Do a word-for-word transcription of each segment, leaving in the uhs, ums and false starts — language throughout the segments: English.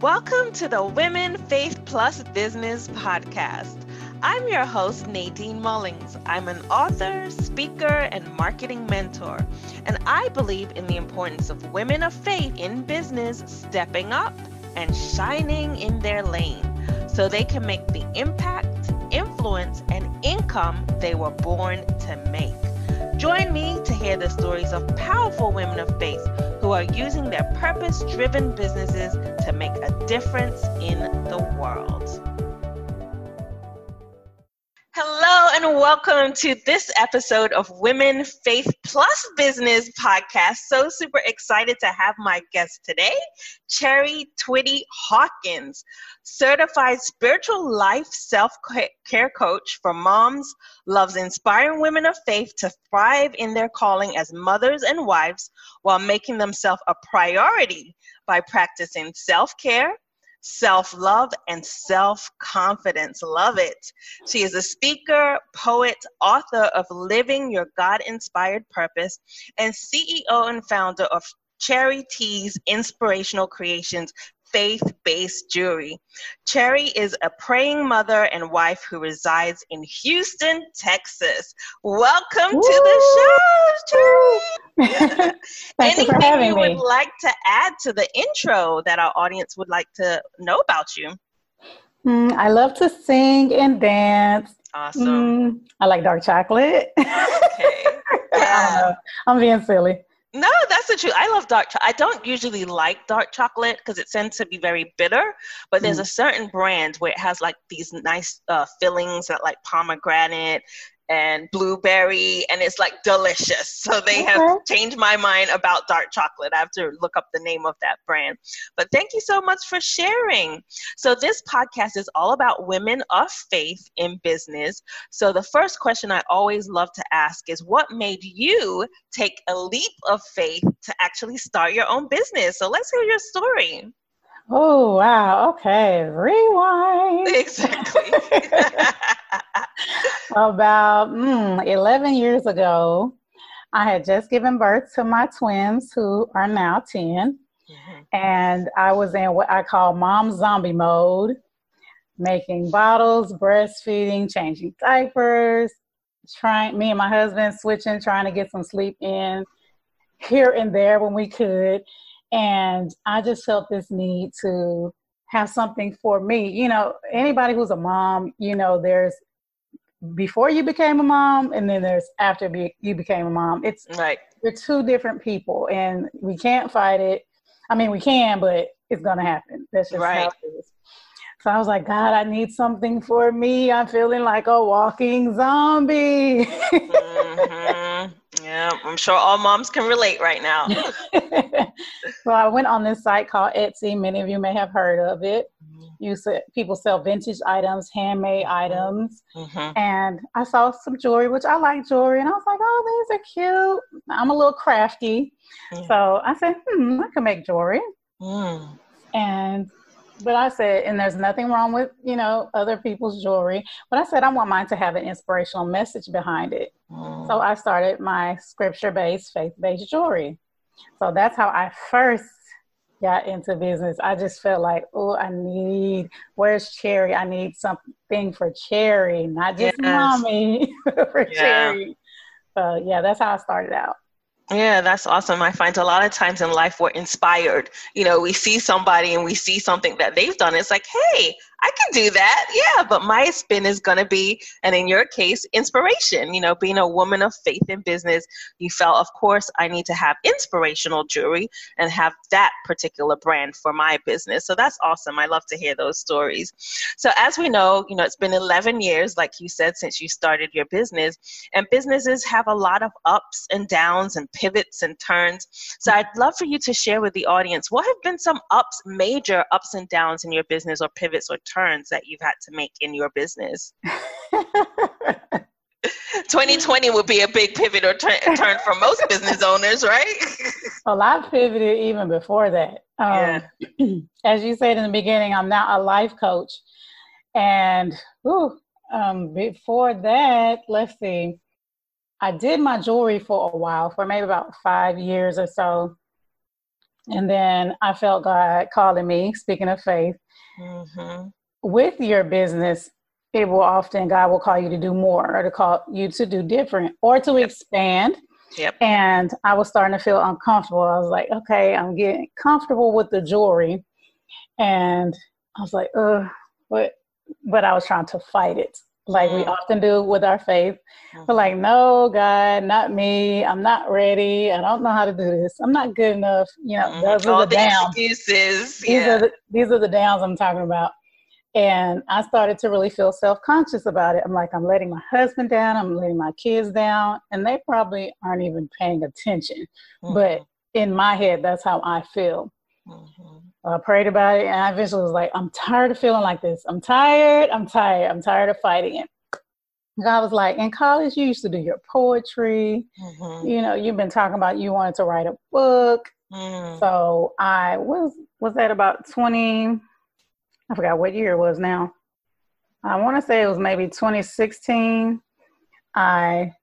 Welcome to the Women Faith Plus Business Podcast. I'm your host, Nadine Mullings. I'm an author, speaker, and marketing mentor, and I believe in the importance of women of faith in business stepping up and shining in their lane so they can make the impact, influence, and income they were born to make. Join me to hear the stories of powerful women of faith who are using their purpose-driven businesses to make a difference in the world. Hello and welcome to this episode of Women Faith Plus Business Podcast. So super excited to have my guest today, Cherry Twitty Hawkins, certified spiritual life self-care coach for moms, loves inspiring women of faith to thrive in their calling as mothers and wives while making themselves a priority by practicing self-care, self-love, and self-confidence. Love it. She is a speaker, poet, author of Living Your God-Inspired Purpose, and C E O and founder of Cherry T's Inspirational Creations faith-based jewelry. Cherry is a praying mother and wife who resides in Houston, Texas. Welcome Woo! to the show, Cherry. Thank you for Anything having you me. would like to add to the intro that our audience would like to know about you? Mm, I love to sing and dance. Awesome. Mm, I like dark chocolate. Okay. I Yeah. don't know. I'm being silly. No, that's the truth. I love dark chocolate. I don't usually like dark chocolate because it tends to be very bitter, but there's Mm. a certain brand where it has like these nice uh, fillings that like pomegranate and blueberry, and it's like delicious. So they have Okay. changed my mind about dark chocolate. I have to look up the name of that brand. But thank you so much for sharing. So this podcast is all about women of faith in business. So the first question I always love to ask is, what made you take a leap of faith to actually start your own business? So let's hear your story. Oh, wow. Okay. Rewind. Exactly. About mm, eleven years ago, I had just given birth to my twins who are now ten. Mhm. And I was in what I call mom zombie mode, making bottles, breastfeeding, changing diapers, trying, me and my husband switching, trying to get some sleep in here and there when we could. And I just felt this need to have something for me. You know, anybody who's a mom, you know, there's before you became a mom and then there's after be, you became a mom. It's Right. we're two different people and we can't fight it. I mean, we can, but it's going to happen. That's just Right. how it is. So I was like, God, I need something for me. I'm feeling like a walking zombie. Mm-hmm. Yeah, I'm sure all moms can relate right now. So I went on this site called Etsy. Many of you may have heard of it. You said people sell vintage items, handmade items. Mm-hmm. And I saw some jewelry, which I like jewelry. And I was like, oh, these are cute. I'm a little crafty. Yeah. So I said, hmm, I can make jewelry. Mm. And, but I said, and there's nothing wrong with, you know, other people's jewelry. But I said, I want mine to have an inspirational message behind it. Mm. So I started my scripture-based, faith-based jewelry. So that's how I first got into business. I just felt like, oh, I need, where's Cherry? I need something for Cherry, not just Yes. mommy, for Yeah. Cherry. So yeah, that's how I started out. Yeah, that's awesome. I find a lot of times in life we're inspired. You know, we see somebody and we see something that they've done. It's like, hey, I can do that. Yeah, but my spin is going to be, and in your case, inspiration. You know, being a woman of faith in business, you felt, of course, I need to have inspirational jewelry and have that particular brand for my business. So that's awesome. I love to hear those stories. So as we know, you know, it's been eleven years, like you said, since you started your business, and businesses have a lot of ups and downs and pivots and turns. So I'd love for you to share with the audience, what have been some ups, major ups and downs in your business, or pivots or turns that you've had to make in your business? twenty twenty would be a big pivot or turn, turn for most business owners, right? Well, I pivoted even before that. Um, Yeah. As you said in the beginning, I'm now a life coach. And whew, um, before that, let's see, I did my jewelry for a while, for maybe about five years or so. And then I felt God calling me, speaking of faith, mm-hmm. with your business, it will often, God will call you to do more or to call you to do different or to Yep. expand. Yep. And I was starting to feel uncomfortable. I was like, okay, I'm getting comfortable with the jewelry. And I was like, ugh, but, but I was trying to fight it. Like we often do with our faith. Mm-hmm. We're like, no, God, not me. I'm not ready. I don't know how to do this. I'm not good enough. You know, Mm-hmm. those are All the the downs. excuses. These yeah. are the, these are the downs I'm talking about. And I started to really feel self-conscious about it. I'm like, I'm letting my husband down. I'm letting my kids down. And they probably aren't even paying attention. Mm-hmm. But in my head, that's how I feel. Mm-hmm. I prayed about it, and I eventually was like, I'm tired of feeling like this. I'm tired. I'm tired. I'm tired of fighting it. God was like, in college, you used to do your poetry. Mm-hmm. You know, you've been talking about you wanted to write a book. Mm. So I was, was that about twenty, I forgot what year it was now. I want to say it was maybe twenty sixteen. I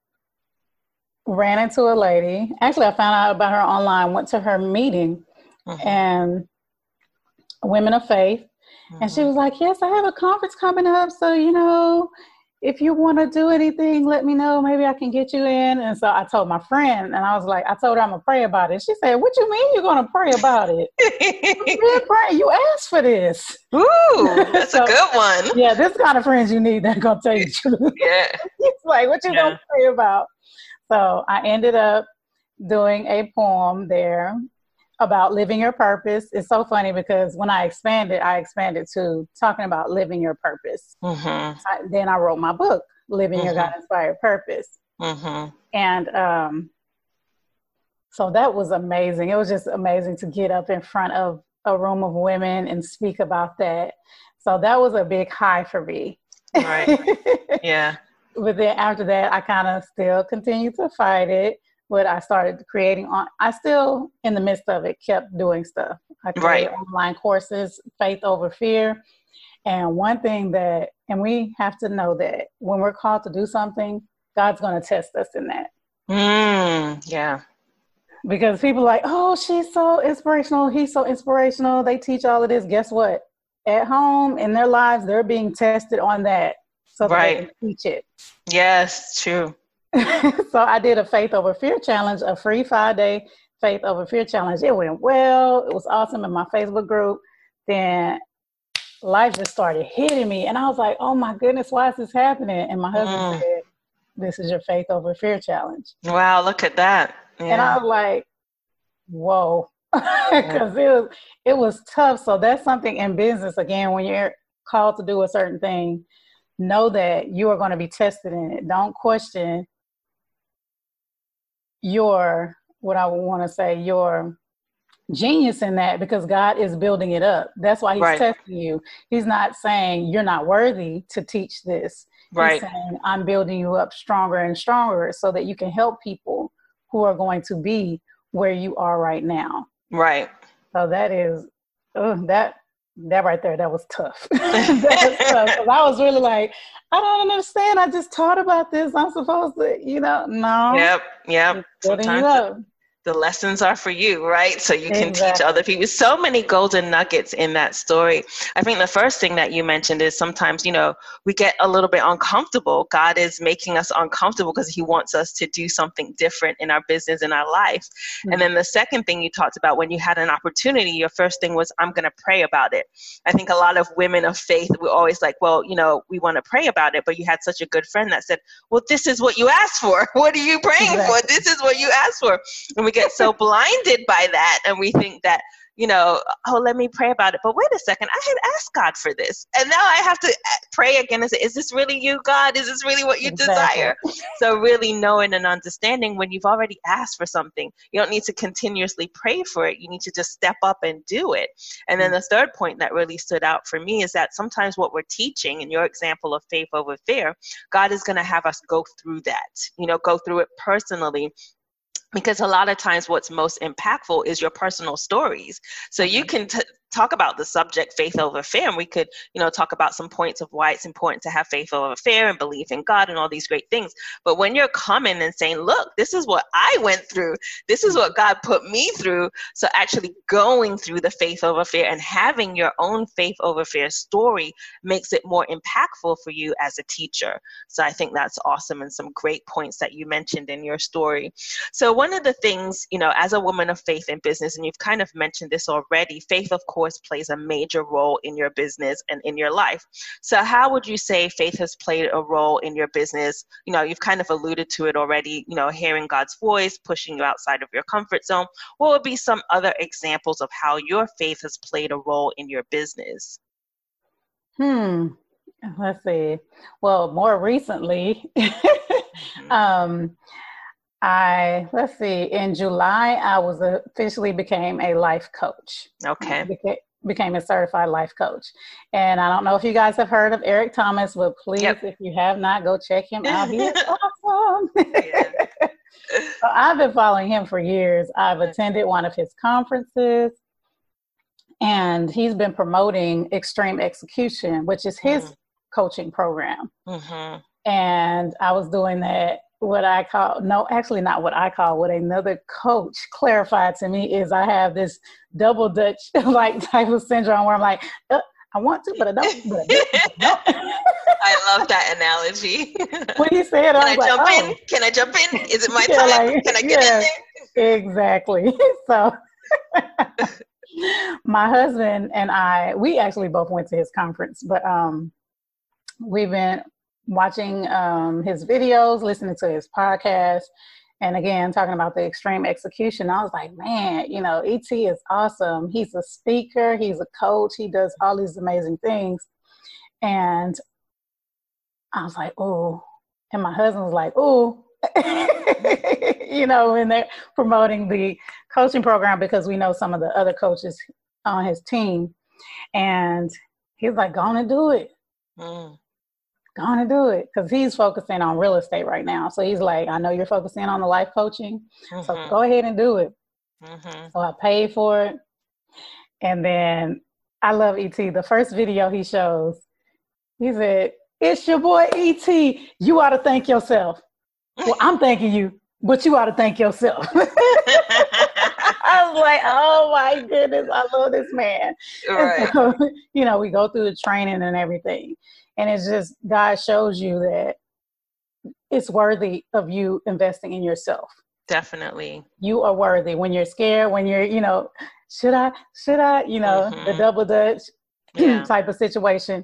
ran into a lady. Actually, I found out about her online, went to her meeting. Mm-hmm. And Women of Faith. Mm-hmm. And she was like, yes, I have a conference coming up. So, you know, if you want to do anything, let me know. Maybe I can get you in. And so I told my friend, and I was like, I told her I'm going to pray about it. She said, what you mean you're going to pray about it? You pray. You asked for this. Ooh, that's so, a good one. Yeah, this kind of friends you need that going to tell you the truth. Yeah. It's like, what you yeah. going to pray about? So I ended up doing a poem there about living your purpose. It's so funny because when I expanded, I expanded to talking about living your purpose. Mm-hmm. I, then I wrote my book, Living mm-hmm. Your God-Inspired Purpose. Mm-hmm. And um, so that was amazing. It was just amazing to get up in front of a room of women and speak about that. So that was a big high for me. Right. Yeah. But then after that, I kind of still continued to fight it. But I started creating on, I still, in the midst of it, kept doing stuff. I created right. online courses, Faith Over Fear. And one thing that, and we have to know that when we're called to do something, God's going to test us in that. Mm, yeah. Because people are like, oh, she's so inspirational. He's so inspirational. They teach all of this. Guess what? At home, in their lives, they're being tested on that so that right. they can teach it. Yes, true. So I did a Faith Over Fear challenge, a free five-day Faith Over Fear challenge. It went well. It was awesome in my Facebook group. Then life just started hitting me. And I was like, oh my goodness, why is this happening? And my husband mm. said, this is your Faith Over Fear challenge. Wow, look at that. Yeah. And I was like, whoa. Because it was, it was tough. So that's something in business, again, when you're called to do a certain thing, know that you are going to be tested in it. Don't question your, what I would want to say, your genius in that, because God is building it up. That's why he's right. testing you. He's not saying you're not worthy to teach this. Right. He's saying I'm building you up stronger and stronger so that you can help people who are going to be where you are right now. Right. So that is, oh, that, that right there, that was tough. That was tough. 'Cause I was really like, I don't understand. I just taught about this. I'm supposed to, you know, no. Yep. Yep. Sometimes the lessons are for you, right? So you can exactly. teach other people. So many golden nuggets in that story. I think the first thing that you mentioned is sometimes, you know, we get a little bit uncomfortable. God is making us uncomfortable because he wants us to do something different in our business, in our life. Mm-hmm. And then the second thing you talked about, when you had an opportunity, your first thing was, I'm going to pray about it. I think a lot of women of faith, we're always like, well, you know, we want to pray about it. But you had such a good friend that said, well, this is what you asked for. What are you praying exactly. for? This is what you asked for. And we get so blinded by that, and we think that, you know, oh, let me pray about it. But wait a second, I had asked God for this, and now I have to pray again and say, is this really you, God? Is this really what you exactly. desire? So really knowing and understanding when you've already asked for something, you don't need to continuously pray for it. You need to just step up and do it. And then the third point that really stood out for me is that sometimes what we're teaching, in your example of Faith Over Fear, God is going to have us go through that, you know, go through it personally. Because a lot of times what's most impactful is your personal stories. So you can t- talk about the subject faith over fear, and we could, you know, talk about some points of why it's important to have faith over fear and believe in God and all these great things. But when you're coming and saying, look, this is what I went through, this is what God put me through. So actually going through the faith over fear and having your own faith over fear story makes it more impactful for you as a teacher. So I think that's awesome, and some great points that you mentioned in your story. So one of the things, you know, as a woman of faith in business, and you've kind of mentioned this already, faith, of course, plays a major role in your business and in your life. So how would you say faith has played a role in your business? You know, you've kind of alluded to it already, you know, hearing God's voice, pushing you outside of your comfort zone. What would be some other examples of how your faith has played a role in your business? Hmm. Let's see. Well, more recently, mm-hmm. um, I, let's see, in July, I was officially became a life coach. Okay. Beca- became a certified life coach. And I don't know if you guys have heard of Eric Thomas, but please, yep. if you have not, go check him out. He is awesome. So I've been following him for years. I've attended one of his conferences, and he's been promoting Extreme Execution, which is his mm-hmm. coaching program. Mm-hmm. And I was doing that. What I call, no, actually not what I call, what another coach clarified to me is I have this double Dutch like type of syndrome where I'm like, uh, I want to, but I don't. But I don't. I love that analogy. When he said, Can I, I was jump like, in? oh. Can I jump in? Is it my yeah, time? like, Can I get yeah, in there? Exactly. So my husband and I, we actually both went to his conference, but um, we've been watching um, his videos, listening to his podcast, and again, talking about the extreme execution. I was like, man, you know, E T is awesome. He's a speaker. He's a coach. He does all these amazing things. And I was like, oh, and my husband was like, oh, you know, when they're promoting the coaching program, because we know some of the other coaches on his team. And he's like, go on and do it. Mm. Go on and do it, because he's focusing on real estate right now. So he's like, I know you're focusing on the life coaching, mm-hmm. so go ahead and do it. Mm-hmm. So I paid for it. And then I love E T. The first video he shows, he said, it's your boy E T. You ought to thank yourself. Well, I'm thanking you, but you ought to thank yourself. I was like, oh my goodness, I love this man. Right. So, you know, we go through the training and everything. And it's just, God shows you that it's worthy of you investing in yourself. Definitely. You are worthy when you're scared, when you're, you know, should I, should I, you know, mm-hmm. the double Dutch yeah. type of situation.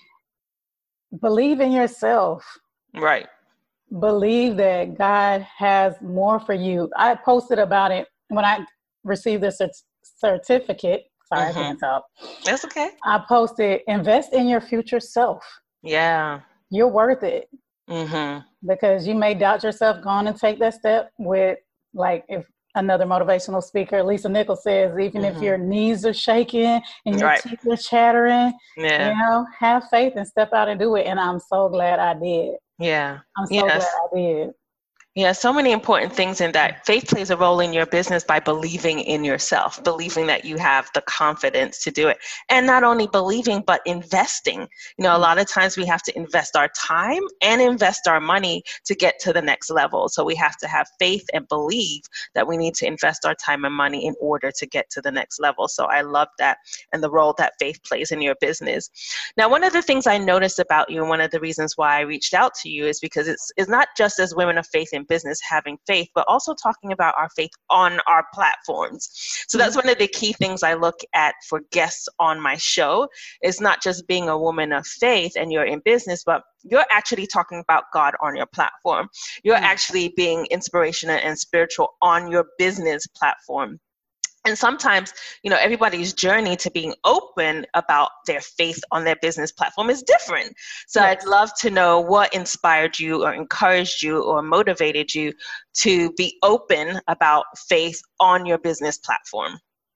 Believe in yourself. Right. Believe that God has more for you. I posted about it when I received the cert- certificate. Sorry, mm-hmm. I can't talk. That's okay. I posted, invest in your future self. Yeah. You're worth it. Mm-hmm. Because you may doubt yourself going and take that step with, like, if another motivational speaker, Lisa Nichols, says, even mm-hmm. if your knees are shaking and your right. teeth are chattering, yeah. you know, have faith and step out and do it. And I'm so glad I did. Yeah. I'm so yes. glad I did. Yeah, so many important things in that. Faith plays a role in your business by believing in yourself, believing that you have the confidence to do it. And not only believing, but investing. You know, a lot of times we have to invest our time and invest our money to get to the next level. So we have to have faith and believe that we need to invest our time and money in order to get to the next level. So I love that, and the role that faith plays in your business. Now, one of the things I noticed about you, and one of the reasons why I reached out to you, is because it's, it's not just as women of faith in business having faith, but also talking about our faith on our platforms. So that's one of the key things I look at for guests on my show, is not just being a woman of faith and you're in business, but you're actually talking about God on your platform. You're mm-hmm. actually being inspirational and spiritual on your business platform. And sometimes, you know, everybody's journey to being open about their faith on their business platform is different. So yes. I'd love to know what inspired you or encouraged you or motivated you to be open about faith on your business platform.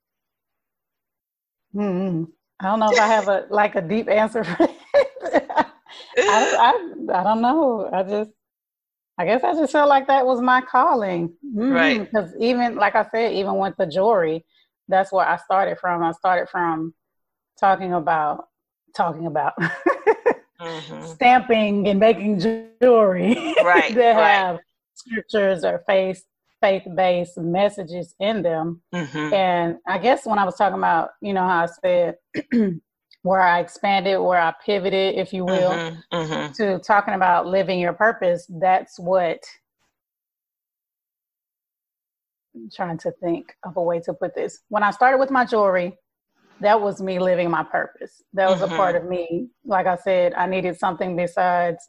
Hmm. I don't know if I have a like a deep answer for it. I, I, I don't know. I just, I guess I just felt like that was my calling. Mm-hmm. Right. Because even, like I said, even with the jewelry, that's where I started from. I started from talking about, talking about mm-hmm. stamping and making jewelry right, that right. have scriptures or faith, faith-based messages in them. Mm-hmm. And I guess when I was talking about, you know, how I said where I expanded, where I pivoted, if you will, mm-hmm. Mm-hmm. to talking about living your purpose, that's what I'm trying to think of a way to put this. When I started with my jewelry, that was me living my purpose. That was mm-hmm. a part of me. Like I said, I needed something besides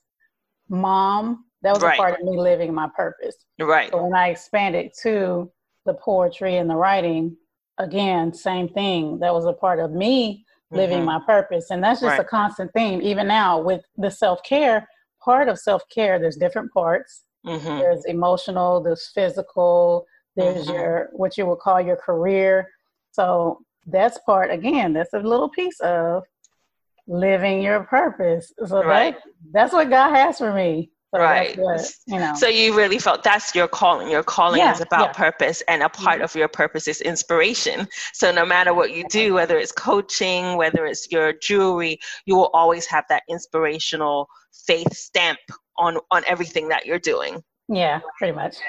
mom. That was right. a part of me living my purpose. Right. So when I expanded to the poetry and the writing, again, same thing. That was a part of me living mm-hmm. my purpose. And that's just right. a constant theme. Even now with the self-care, part of self-care, there's different parts. Mm-hmm. There's emotional, there's physical, there's mm-hmm. your, what you would call your career. So that's part, again, that's a little piece of living your purpose. So right. that, that's what God has for me. So right. What, you know. So you really felt that's your calling. Your calling yeah, is about yeah. purpose, and a part mm-hmm. of your purpose is inspiration. So no matter what you do, whether it's coaching, whether it's your jewelry, you will always have that inspirational faith stamp on, on everything that you're doing. Yeah, pretty much.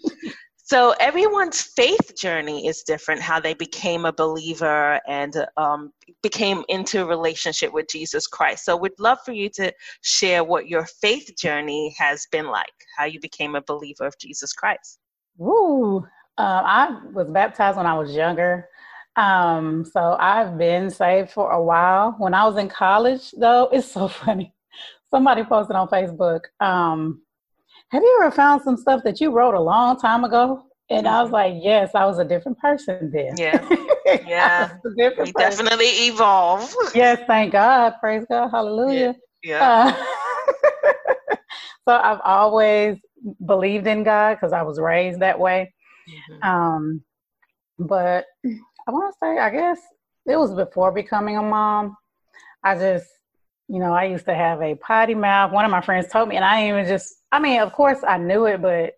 So everyone's faith journey is different, how they became a believer and um, became into a relationship with Jesus Christ. So we'd love for you to share what your faith journey has been like, how you became a believer of Jesus Christ. Ooh, uh, I was baptized when I was younger. Um, so I've been saved for a while. When I was in college, though, it's so funny. Somebody posted on Facebook, um, have you ever found some stuff that you wrote a long time ago? And mm-hmm. I was like, yes, I was a different person then. Yeah, yeah. We person. Definitely evolve. Yes, thank God. Praise God. Hallelujah. Yeah. yeah. Uh, so I've always believed in God because I was raised that way. Mm-hmm. Um, but I want to say, I guess it was before becoming a mom. I just, you know, I used to have a potty mouth. One of my friends told me, and I even just, I mean, of course I knew it, but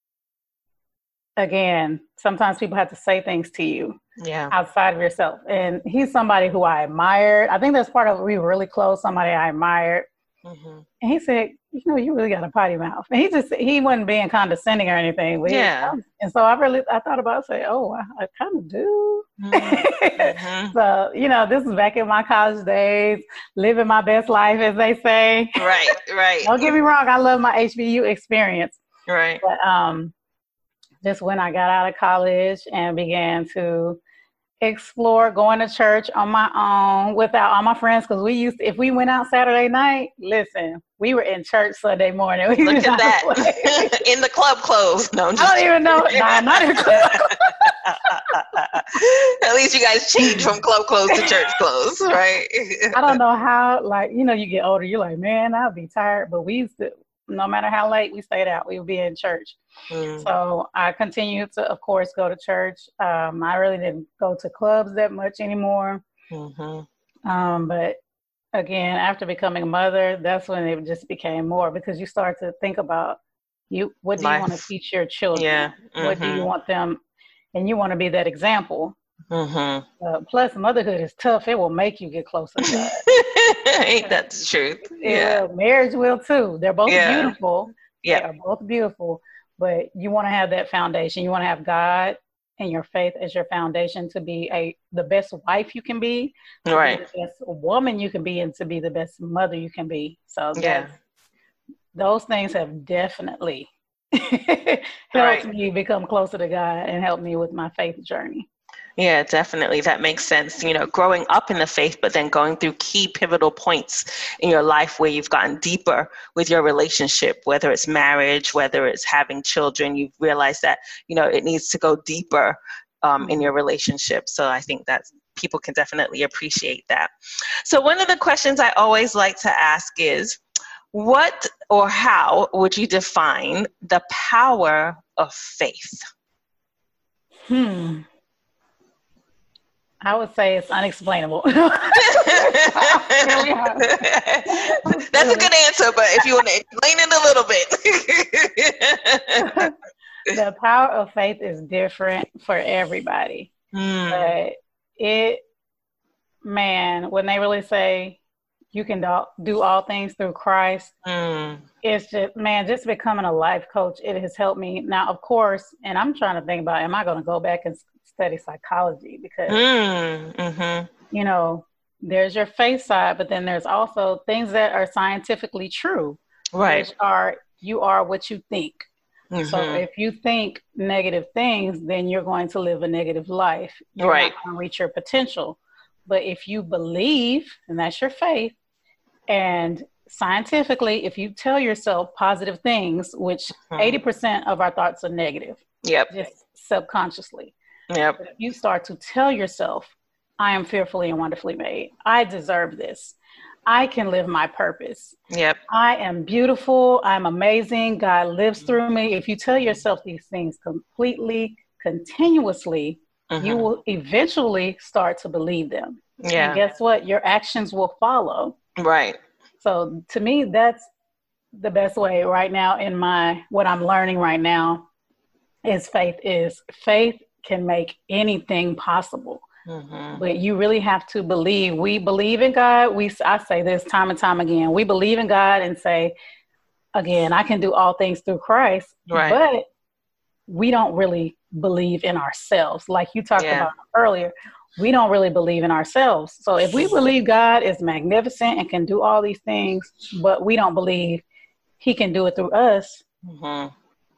again, sometimes people have to say things to you yeah. outside of yourself. And he's somebody who I admired. I think that's part of, we were really close, somebody I admired. Mm-hmm. And he said, you know, you really got a potty mouth. And he just, he wasn't being condescending or anything. But yeah. He, and so I really, I thought about saying, oh, I, I kind of do. Mm-hmm. So, you know, this is back in my college days, living my best life, as they say. Right, right. Don't get me wrong. I love my H B U experience. Right. But um, just when I got out of college and began to explore going to church on my own without all my friends, because we used to, if we went out Saturday night, listen, we were in church Sunday morning. We Look at that. In the club clothes. No, I'm just I don't even know. Nah, not in club. At least you guys change from club clothes to church clothes, right? I don't know how, like, you know, you get older, you're like, man, I'll be tired. But we used to, no matter how late we stayed out, we would be in church. Mm. So I continued to, of course, go to church. Um, I really didn't go to clubs that much anymore. Mm-hmm. Um, but again, after becoming a mother, that's when it just became more, because you start to think about you. What do Life. you want to teach your children? Yeah. Mm-hmm. What do you want them? And you want to be that example. Mm-hmm. Uh, plus, motherhood is tough. It will make you get closer to God. Ain't that the truth? Yeah. Will. Marriage will too. They're both yeah. beautiful. Yeah. They are both beautiful. But you want to have that foundation. You want to have God and your faith as your foundation to be a the best wife you can be, right? The best woman you can be, and to be the best mother you can be. So yeah, those things have definitely helped right. me become closer to God and helped me with my faith journey. Yeah, definitely. That makes sense. You know, growing up in the faith, but then going through key pivotal points in your life where you've gotten deeper with your relationship, whether it's marriage, whether it's having children, you've realized that, you know, it needs to go deeper um, mm-hmm. in your relationship. So I think that people can definitely appreciate that. So one of the questions I always like to ask is, what or how would you define the power of faith? Hmm. I would say it's unexplainable. That's a good answer, but if you want to explain it a little bit. The power of faith is different for everybody. Mm. But it, man, when they really say you can do, do all things through Christ, Mm. it's just, man, just becoming a life coach, it has helped me. Now, of course, and I'm trying to think about, am I going to go back and study psychology? Because, Mm. Mm-hmm. you know, there's your faith side, but then there's also things that are scientifically true, Right. which are, you are what you think. Mm-hmm. So if you think negative things, then you're going to live a negative life. You're Right. not going to reach your potential. But if you believe, and that's your faith, and scientifically, if you tell yourself positive things, which Mm-hmm. eighty percent of our thoughts are negative, Yep. just subconsciously. Yep. But if you start to tell yourself, I am fearfully and wonderfully made. I deserve this. I can live my purpose. Yep. I am beautiful. I'm amazing. God lives through me. If you tell yourself these things completely, continuously, Mm-hmm. you will eventually start to believe them. Yeah. And guess what? Your actions will follow. Right. So to me, that's the best way right now in my, what I'm learning right now is faith is faith can make anything possible. Mm-hmm. But you really have to believe. We believe in God. We, I say this time and time again. We believe in God and say, again, I can do all things through Christ. Right. But we don't really believe in ourselves. Like you talked Yeah. about earlier, we don't really believe in ourselves. So if we believe God is magnificent and can do all these things, but we don't believe he can do it through us, Mm-hmm.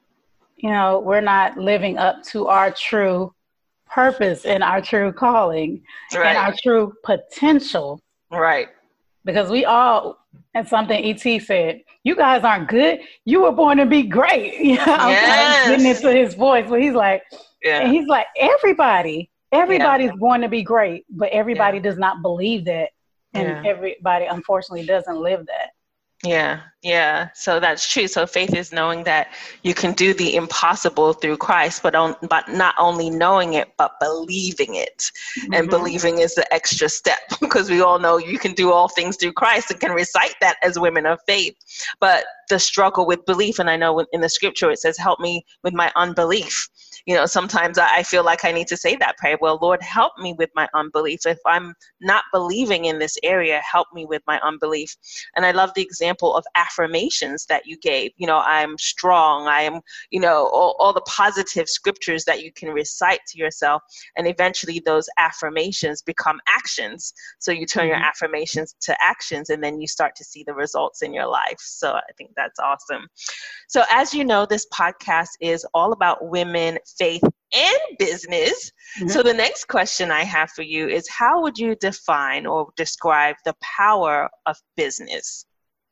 you know, we're not living up to our true purpose and our true calling Right. and our true potential. Right. Because we all, and something E T said, you guys aren't good. You were born to be great. You know, I'm Yes. kind of getting into his voice, but he's like, Yeah. and he's like, everybody, everybody's born to be great, but everybody Yeah. does not believe that. And Yeah. everybody, unfortunately, doesn't live that. Yeah, yeah. So that's true. So faith is knowing that you can do the impossible through Christ, but on, but not only knowing it, but believing it. Mm-hmm. And believing is the extra step, because we all know you can do all things through Christ and can recite that as women of faith. But the struggle with belief, and I know in the scripture it says, help me with my unbelief. You know, sometimes I feel like I need to say that prayer. Well, Lord, help me with my unbelief. If I'm not believing in this area, help me with my unbelief. And I love the example of affirmations that you gave. You know, I'm strong. I am, you know, all, all the positive scriptures that you can recite to yourself. And eventually those affirmations become actions. So you turn mm-hmm. your affirmations to actions, and then you start to see the results in your life. So I think that's awesome. So as you know, this podcast is all about women, faith, and business. Mm-hmm. So the next question I have for you is, how would you define or describe the power of business?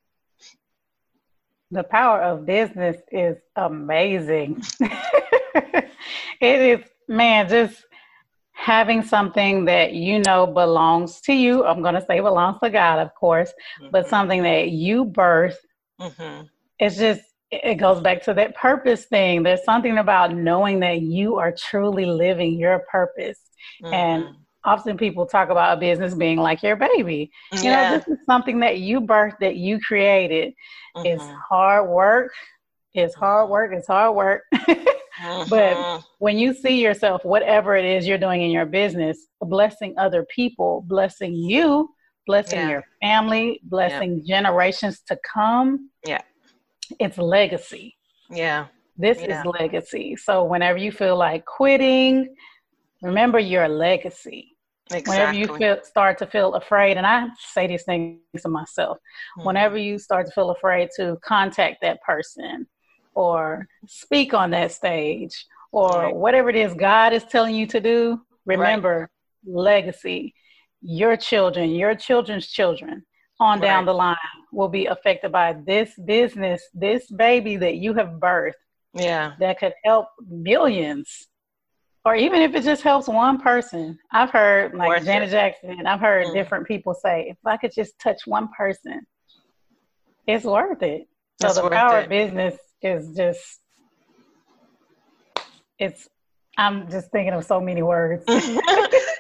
The power of business is amazing. It is, man, just having something that you know belongs to you. I'm going to say belongs to God, of course, mm-hmm. but something that you birth. Mm-hmm. It's just, it goes back to that purpose thing. There's something about knowing that you are truly living your purpose. Mm-hmm. And often people talk about a business being like your baby. You yeah. know, this is something that you birthed, that you created. Mm-hmm. It's hard work. It's hard work. It's hard work. Mm-hmm. But when you see yourself, whatever it is you're doing in your business, blessing other people, blessing you, blessing yeah. your family, blessing yeah. generations to come. Yeah. It's legacy. Yeah. This yeah. is legacy. So whenever you feel like quitting, remember your legacy. Exactly. Whenever you feel, start to feel afraid, and I say these things to myself, mm-hmm. whenever you start to feel afraid to contact that person or speak on that stage or right. whatever it is God is telling you to do, remember right. legacy. Your children, your children's children on down right. the line will be affected by this business, this baby that you have birthed. Yeah. That could help millions. Or even if it just helps one person. I've heard, like Worth Janet it. Jackson, I've heard mm. different people say, if I could just touch one person, it's worth it. So it's the power it. of business is just, it's, I'm just thinking of so many words.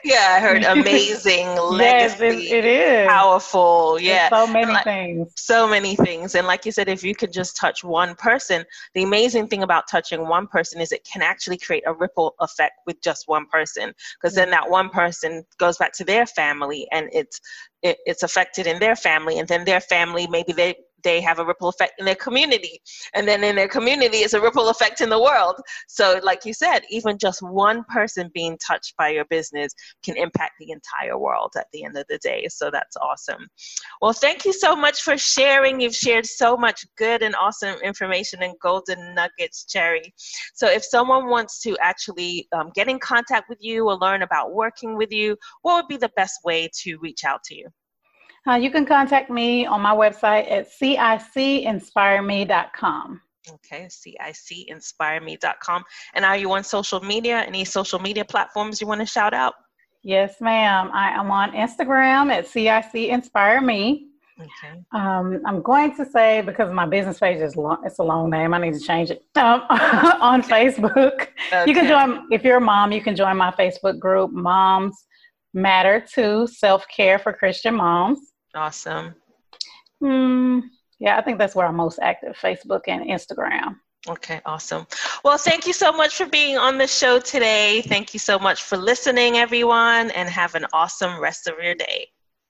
Yeah, I heard amazing, Yes, it, legacy, it is. powerful. Yeah. It's so And many like, things. so many things. And like you said, if you could just touch one person, the amazing thing about touching one person is it can actually create a ripple effect with just one person. Because then that one person goes back to their family and it's it, it's affected in their family. And then their family, maybe they they have a ripple effect in their community. And then in their community, it's a ripple effect in the world. So like you said, even just one person being touched by your business can impact the entire world at the end of the day. So that's awesome. Well, thank you so much for sharing. You've shared so much good and awesome information and golden nuggets, Cherry. So if someone wants to actually um, get in contact with you or learn about working with you, what would be the best way to reach out to you? Uh, you can contact me on my website at C I C inspire me dot com. Okay, C I C inspire me dot com. And are you on social media? Any social media platforms you want to shout out? Yes, ma'am. I am on Instagram at C I C inspire me. Okay. Um, I'm going to say, because my business page is long, it's a long name, I need to change it. Um, on Facebook. Okay. You can join, if you're a mom, you can join my Facebook group, Moms Matter Too, Self-Care for Christian Moms. Awesome. Mm, yeah, I think that's where I'm most active, Facebook and Instagram. Okay, awesome. Well, thank you so much for being on the show today. Thank you so much for listening, everyone, and have an awesome rest of your day.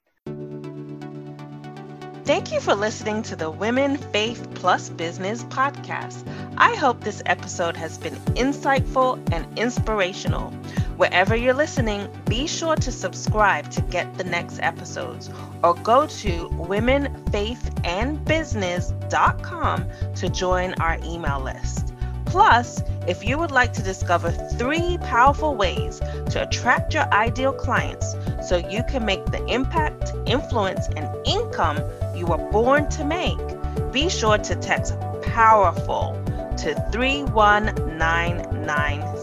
Thank you for listening to the Women Faith Plus Business podcast. I hope this episode has been insightful and inspirational. Wherever you're listening, be sure to subscribe to get the next episodes or go to women faith and business dot com to join our email list. Plus, if you would like to discover three powerful ways to attract your ideal clients so you can make the impact, influence, and income you were born to make, be sure to text POWERFUL to three one nine nine